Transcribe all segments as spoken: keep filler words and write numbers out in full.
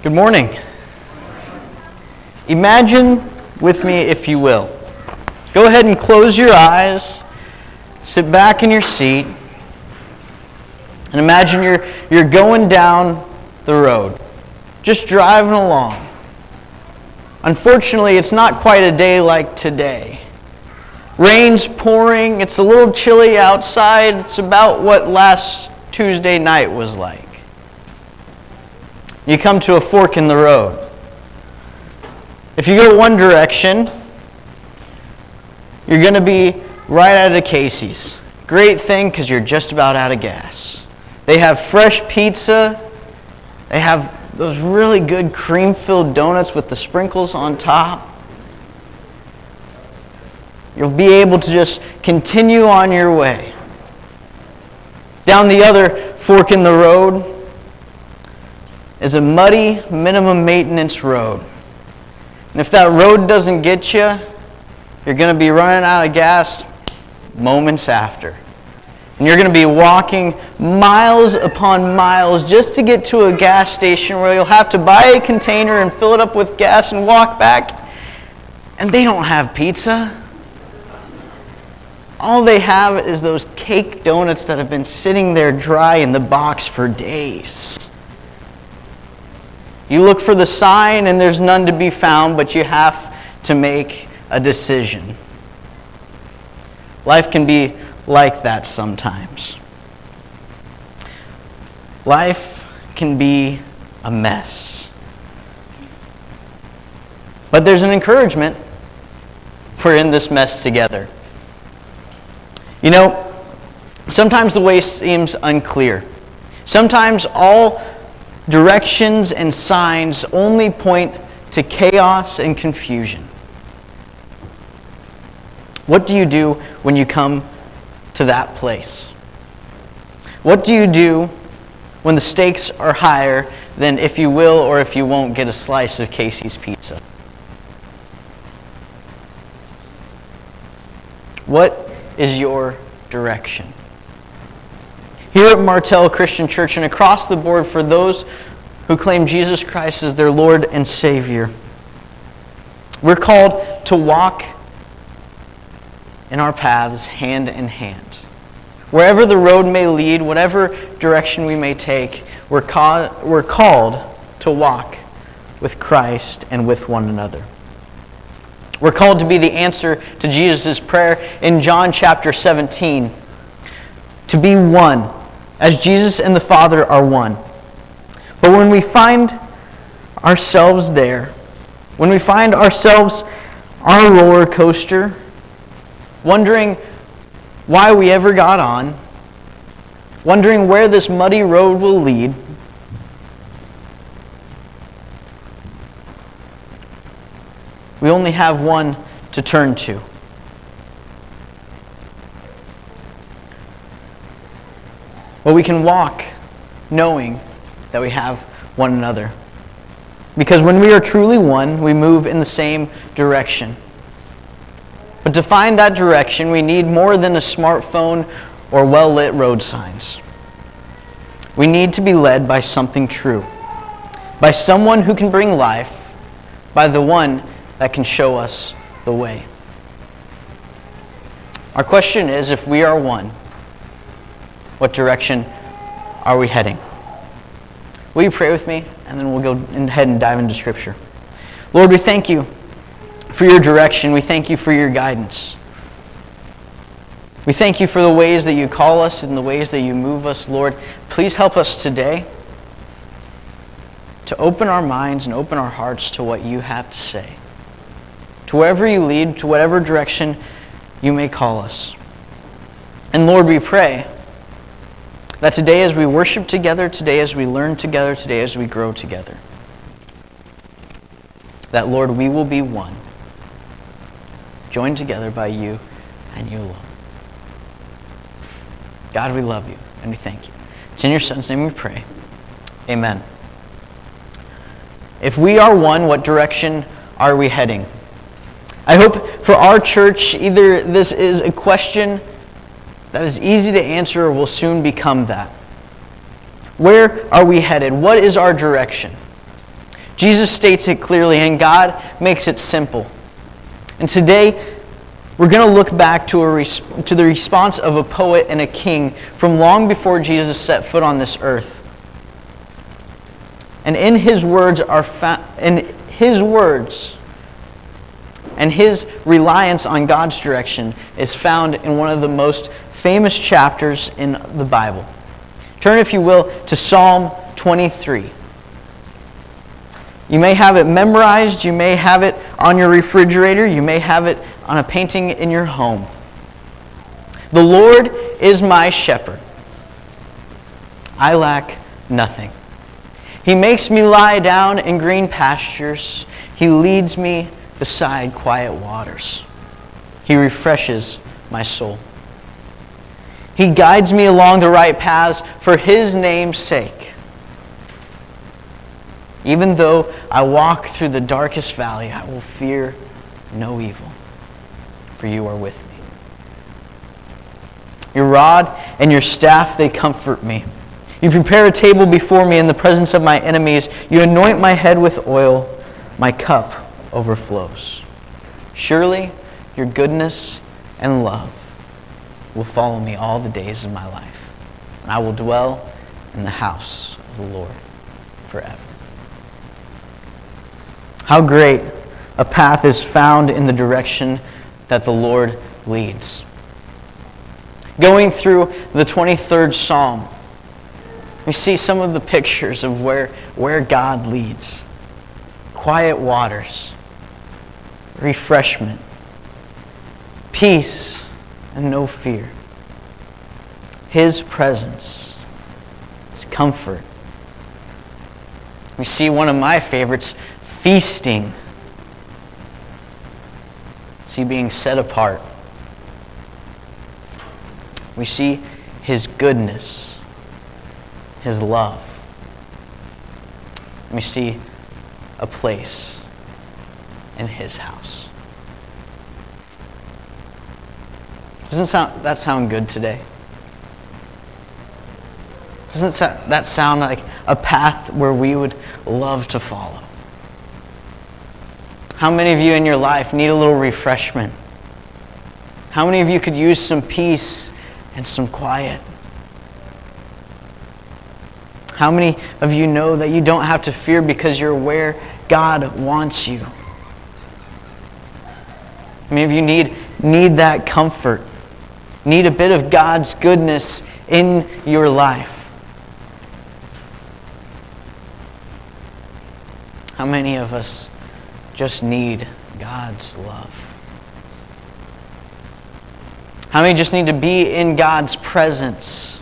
Good morning. Imagine with me, if you will. Go ahead and close your eyes. Sit back in your seat. And imagine you're, you're going down the road. Just driving along. Unfortunately, it's not quite a day like today. Rain's pouring. It's a little chilly outside. It's about what last Tuesday night was like. You come to a fork in the road. If you go one direction, you're going to be right out of Casey's. Great thing because you're just about out of gas. They have fresh pizza. They have those really good cream-filled donuts with the sprinkles on top. You'll be able to just continue on your way. Down the other fork in the road is a muddy, minimum maintenance road. And if that road doesn't get you, you're going to be running out of gas moments after. And you're going to be walking miles upon miles just to get to a gas station where you'll have to buy a container and fill it up with gas and walk back. And they don't have pizza. All they have is those cake donuts that have been sitting there dry in the box for days. You look for the sign and there's none to be found, but you have to make a decision. Life can be like that sometimes. Life can be a mess. But there's an encouragement. We're in this mess together. You know, sometimes the way seems unclear. Sometimes all directions and signs only point to chaos and confusion. What do you do when you come to that place? What do you do when the stakes are higher than if you will or if you won't get a slice of Casey's pizza? What is your direction? Here at Martell Christian Church and across the board for those who claim Jesus Christ as their Lord and Savior, we're called to walk in our paths hand in hand. Wherever the road may lead, whatever direction we may take, we're, ca- we're called to walk with Christ and with one another. We're called to be the answer to Jesus' prayer in John chapter seventeen, to be one, as Jesus and the Father are one. But when we find ourselves there, when we find ourselves on a roller coaster, wondering why we ever got on, wondering where this muddy road will lead, we only have one to turn to. But we can walk knowing that we have one another. Because when we are truly one, we move in the same direction. But to find that direction, we need more than a smartphone or well-lit road signs. We need to be led by something true, by someone who can bring life, by the one that can show us the way. Our question is, if we are one, what direction are we heading? Will you pray with me? And then we'll go ahead and dive into Scripture. Lord, we thank you for your direction. We thank you for your guidance. We thank you for the ways that you call us and the ways that you move us, Lord. Please help us today to open our minds and open our hearts to what you have to say. To wherever you lead, to whatever direction you may call us. And Lord, we pray that today as we worship together, today as we learn together, today as we grow together, that, Lord, we will be one, joined together by you and you alone. God, we love you and we thank you. It's in your Son's name we pray. Amen. If we are one, what direction are we heading? I hope for our church, either this is a question that is easy to answer or will soon become that. Where are we headed? What is our direction? Jesus states it clearly, and God makes it simple. And today, we're going to look back to, a res- to the response of a poet and a king from long before Jesus set foot on this earth. And in his words are fa- in his words and his reliance on God's direction is found in one of the most famous chapters in the Bible. Turn, if you will, to Psalm twenty-three. You may have it memorized, you may have it on your refrigerator, you may have it on a painting in your home. The Lord is my shepherd. I lack nothing. He makes me lie down in green pastures. He leads me beside quiet waters. He refreshes my soul. He guides me along the right paths for His name's sake. Even though I walk through the darkest valley, I will fear no evil, for you are with me. Your rod and your staff, they comfort me. You prepare a table before me in the presence of my enemies. You anoint my head with oil. My cup overflows. Surely your goodness and love will follow me all the days of my life, and I will dwell in the house of the Lord forever. How great a path is found in the direction that the Lord leads. Going through the twenty-third Psalm, we see some of the pictures of where, where God leads. Quiet waters, refreshment, peace, and no fear. His presence, His comfort. We see one of my favorites, feasting. See being set apart. We see His goodness, His love. We see a place in His house. Doesn't sound, that sound good today? Doesn't that sound like a path where we would love to follow? How many of you in your life need a little refreshment? How many of you could use some peace and some quiet? How many of you know that you don't have to fear because you're where God wants you? How many of you need, need that comfort? Need a bit of God's goodness in your life? How many of us just need God's love? How many just need to be in God's presence?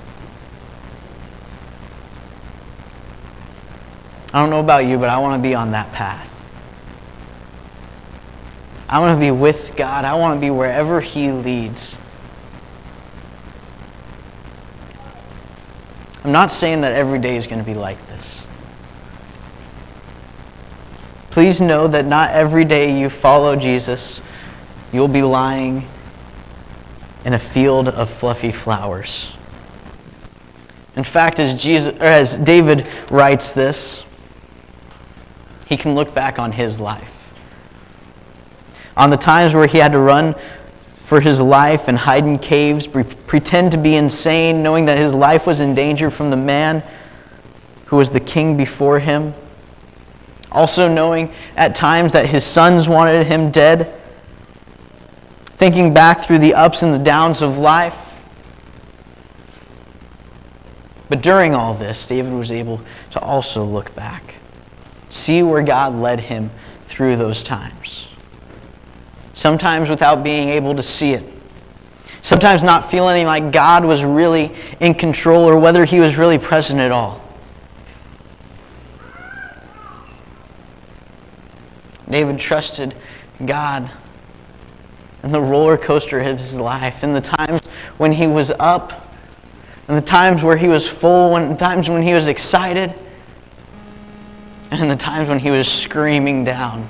I don't know about you, but I want to be on that path. I want to be with God. I want to be wherever He leads. I'm not saying that every day is going to be like this. Please know that not every day you follow Jesus, you'll be lying in a field of fluffy flowers. In fact, as Jesus, or as David writes this, he can look back on his life. On the times where he had to run for his life and hide in caves, pretend to be insane, knowing that his life was in danger from the man who was the king before him. Also knowing at times that his sons wanted him dead. Thinking back through the ups and the downs of life. But during all this, David was able to also look back. See where God led him through those times. Sometimes without being able to see it. Sometimes not feeling like God was really in control or whether He was really present at all. David trusted God in the roller coaster of his life, in the times when he was up, in the times where he was full, in the times when he was excited, and in the times when he was screaming down.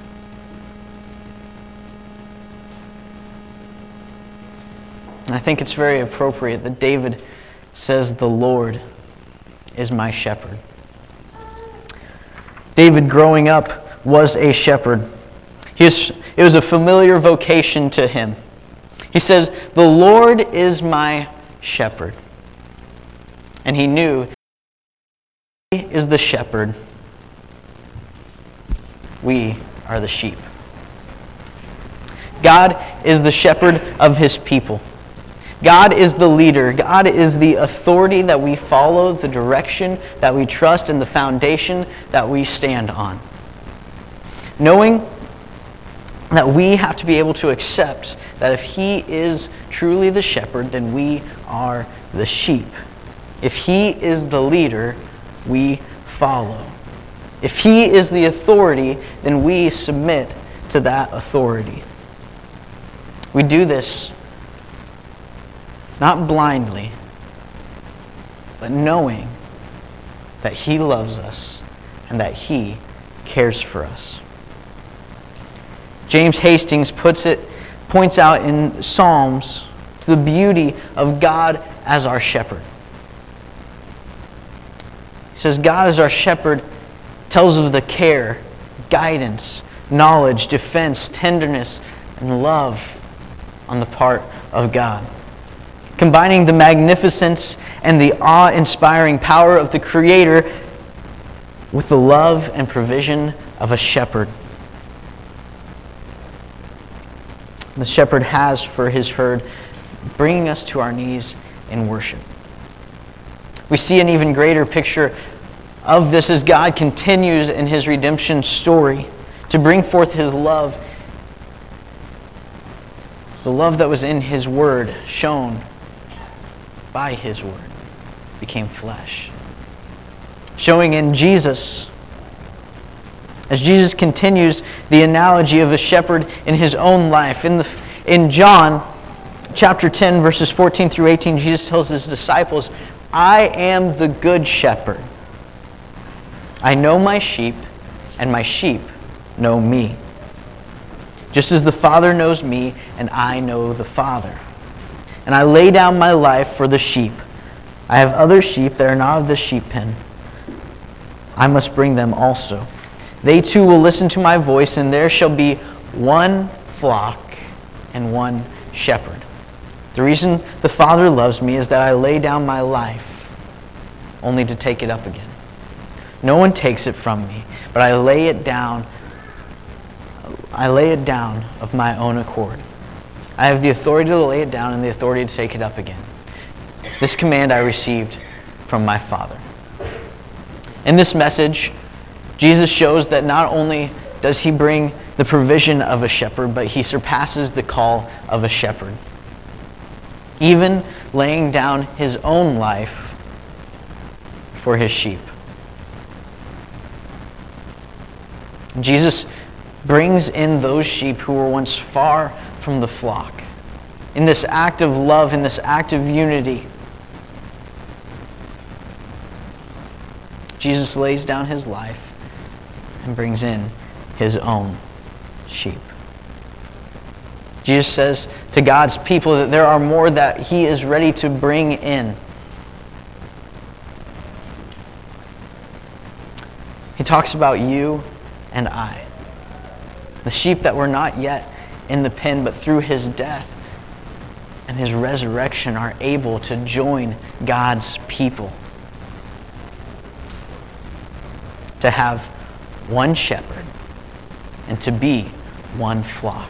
And I think it's very appropriate that David says, "The Lord is my shepherd." David, growing up, was a shepherd. He was, it was a familiar vocation to him. He says, "The Lord is my shepherd." And he knew He is the shepherd. We are the sheep. God is the shepherd of his people. God is the leader. God is the authority that we follow, the direction that we trust, and the foundation that we stand on. Knowing that we have to be able to accept that if he is truly the shepherd, then we are the sheep. If he is the leader, we follow. If he is the authority, then we submit to that authority. We do this not blindly, but knowing that he loves us and that he cares for us. James Hastings puts it, points out in Psalms to the beauty of God as our shepherd. He says, God as our shepherd tells of the care, guidance, knowledge, defense, tenderness, and love on the part of God. Combining the magnificence and the awe-inspiring power of the Creator with the love and provision of a shepherd. The shepherd has for his herd, bringing us to our knees in worship. We see an even greater picture of this as God continues in his redemption story to bring forth his love, the love that was in his word, shown by his word, became flesh. Showing in Jesus, as Jesus continues the analogy of a shepherd in his own life. In the in John chapter ten, verses fourteen through eighteen, Jesus tells his disciples, "I am the good shepherd. I know my sheep, and my sheep know me. Just as the Father knows me, and I know the Father. And I lay down my life for the sheep. I have other sheep that are not of the sheep pen. I must bring them also. They too will listen to my voice, and there shall be one flock and one shepherd. The reason the Father loves me is that I lay down my life, only to take it up again. No one takes it from me, but I lay it down. I lay it down of my own accord. I have the authority to lay it down and the authority to take it up again. This command I received from my Father." In this message, Jesus shows that not only does he bring the provision of a shepherd, but he surpasses the call of a shepherd, even laying down his own life for his sheep. Jesus brings in those sheep who were once far from the flock. In this act of love, in this act of unity, Jesus lays down his life and brings in his own sheep. Jesus says to God's people that there are more that he is ready to bring in. He talks about you and I, the sheep that were not yet in the pen, but through his death and his resurrection are able to join God's people, to have one shepherd and to be one flock.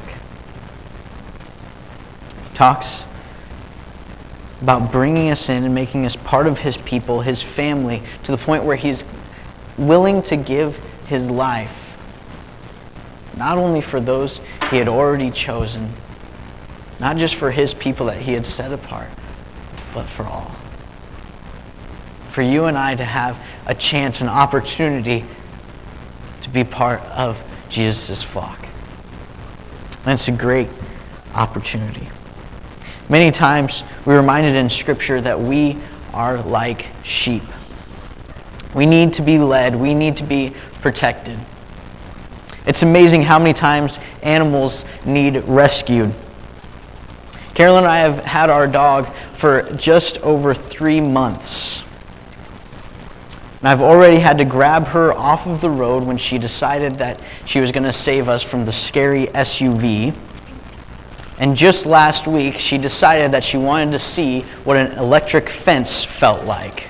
He talks about bringing us in and making us part of his people, his family, to the point where he's willing to give his life not only for those he had already chosen, not just for his people that he had set apart, but for all. For you and I to have a chance, an opportunity to be part of Jesus' flock. And it's a great opportunity. Many times we're reminded in Scripture that we are like sheep. We need to be led. We need to be protected. It's amazing how many times animals need rescued. Carolyn and I have had our dog for just over three months. And I've already had to grab her off of the road when she decided that she was going to save us from the scary S U V. And just last week, she decided that she wanted to see what an electric fence felt like.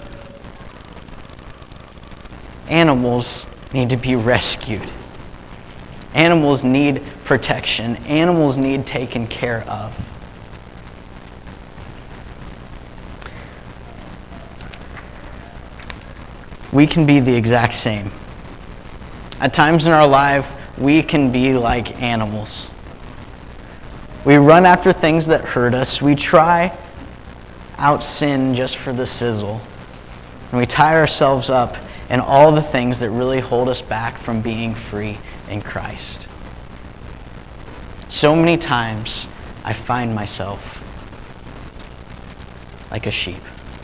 Animals need to be rescued. Animals need protection. Animals need taken care of. We can be the exact same. At times in our life, we can be like animals. We run after things that hurt us. We try out sin just for the sizzle. And we tie ourselves up in all the things that really hold us back from being free in Christ. So many times, I find myself like a sheep,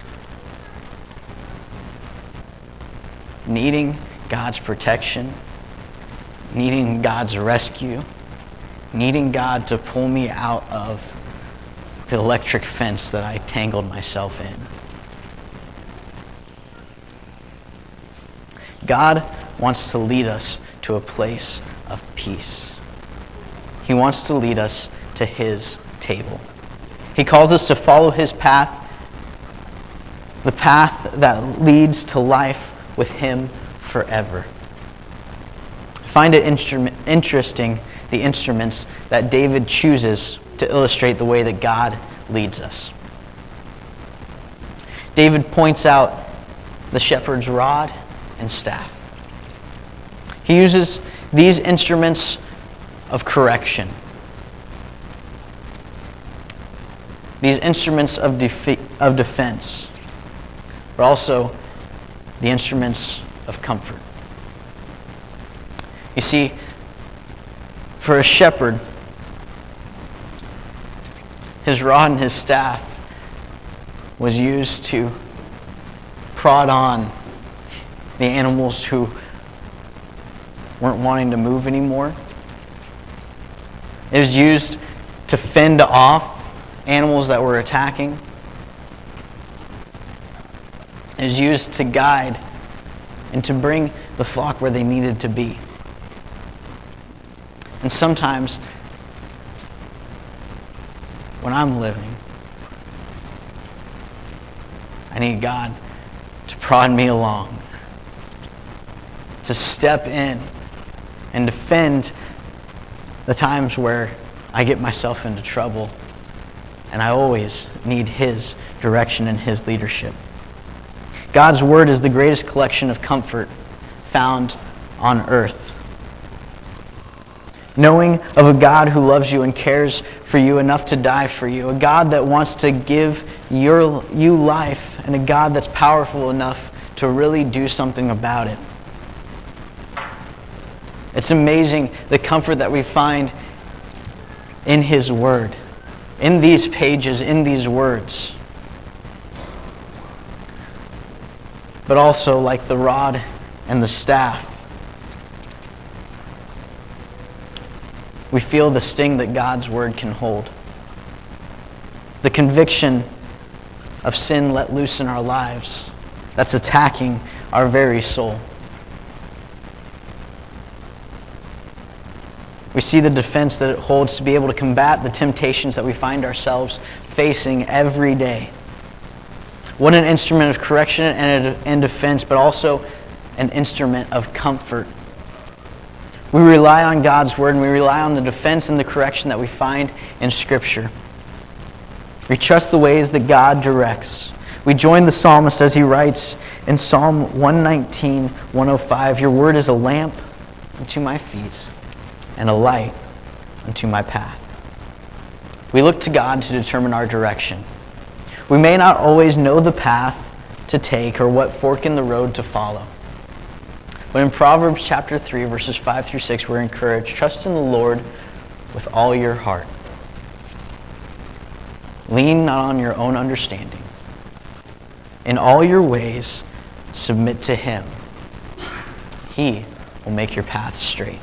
needing God's protection, needing God's rescue, needing God to pull me out of the electric fence that I tangled myself in. God wants to lead us to a place of peace. He wants to lead us to His table. He calls us to follow His path, the path that leads to life with Him forever. I find it instrument, interesting, the instruments that David chooses to illustrate the way that God leads us. David points out the shepherd's rod and staff. He uses these instruments of correction, these instruments of, defe- of defense, but also the instruments of comfort. You see, for a shepherd, his rod and his staff was used to prod on the animals who weren't wanting to move anymore. It was used to fend off animals that were attacking. It was used to guide and to bring the flock where they needed to be. And sometimes, when I'm living, I need God to prod me along, to step in and defend the times where I get myself into trouble, and I always need His direction and His leadership. God's Word is the greatest collection of comfort found on earth. Knowing of a God who loves you and cares for you enough to die for you, a God that wants to give your, you life, and a God that's powerful enough to really do something about it. It's amazing the comfort that we find in His Word, in these pages, in these words. But also, like the rod and the staff, we feel the sting that God's Word can hold. The conviction of sin let loose in our lives that's attacking our very soul. We see the defense that it holds to be able to combat the temptations that we find ourselves facing every day. What an instrument of correction and, and defense, but also an instrument of comfort. We rely on God's Word, and we rely on the defense and the correction that we find in Scripture. We trust the ways that God directs. We join the psalmist as he writes in Psalm one nineteen, one oh five, "Your word is a lamp unto my feet and a light unto my path." We look to God to determine our direction. We may not always know the path to take or what fork in the road to follow. But in Proverbs chapter three, verses five through six, we're encouraged, trust in the Lord with all your heart. Lean not on your own understanding. In all your ways, submit to Him. He will make your path straight.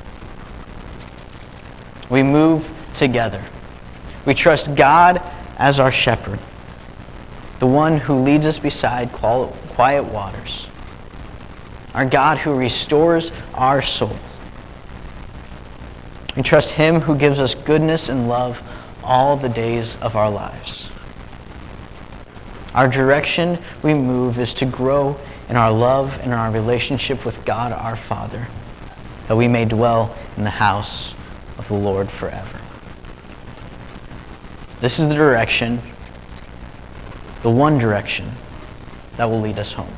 We move together. We trust God as our shepherd, the one who leads us beside quiet waters. our God who restores our souls. We trust him who gives us goodness and love all the days of our lives. Our direction we move is to grow in our love and in our relationship with God our Father, that we may dwell in the house of the Lord forever. This is the direction, the one direction that will lead us home.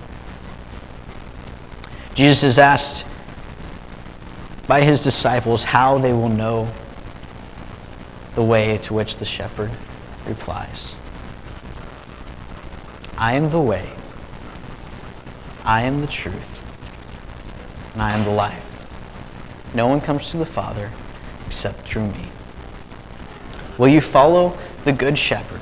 Jesus is asked by his disciples how they will know the way, to which the shepherd replies, I am the way, I am the truth, and I am the life. No one comes to the Father except through me. Will you follow the Good Shepherd?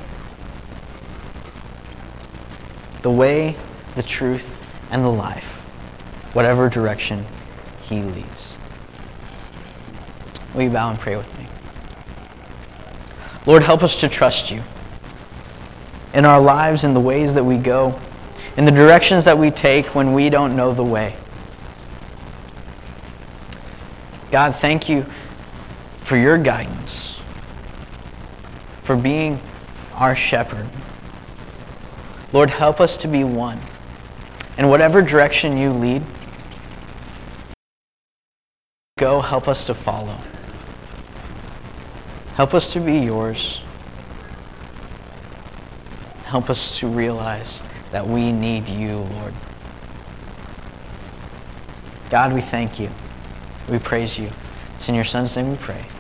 The way, the truth, and the life, whatever direction he leads. Will you bow and pray with me? Lord, help us to trust you in our lives, in the ways that we go, in the directions that we take when we don't know the way. God, thank you for your guidance, for being our shepherd. Lord, help us to be one. In whatever direction you lead, go, help us to follow. Help us to be yours. Help us to realize that we need you, Lord. God, we thank you. We praise you. It's in your Son's name we pray.